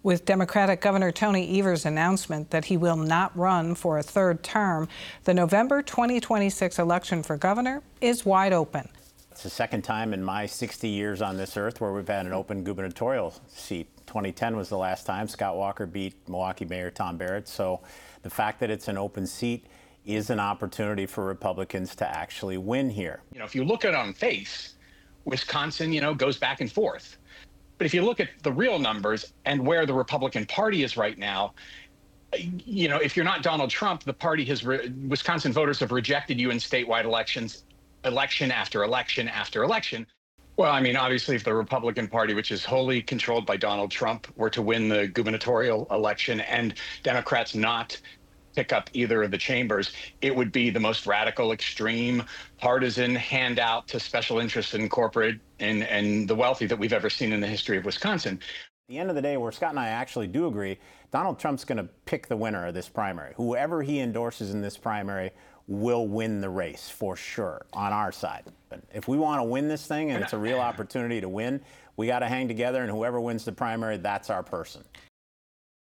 With Democratic Governor Tony Evers' announcement that he will not run for a third term, the November 2026 election for governor is wide open. It's the second time in my 60 years on this earth where we've had an open gubernatorial seat. 2010 was the last time Scott Walker beat Milwaukee Mayor Tom Barrett. So the fact that it's an open seat is an opportunity for Republicans to actually win here. If you look at it on face, Wisconsin, goes back and forth. But if you look at the real numbers and where the Republican Party is right now, if you're not Donald Trump, the party Wisconsin voters have rejected you in statewide elections, election after election after election. Well, obviously, if the Republican Party, which is wholly controlled by Donald Trump, were to win the gubernatorial election and Democrats not pick up either of the chambers, it would be the most radical, extreme, partisan handout to special interests and corporate and the wealthy that we've ever seen in the history of Wisconsin. At the end of the day, where Scott and I actually do agree, Donald Trump's going to pick the winner of this primary. Whoever he endorses in this primary will win the race for sure on our side. But if we want to win this thing and it's a real opportunity to win, we got to hang together, and whoever wins the primary, that's our person.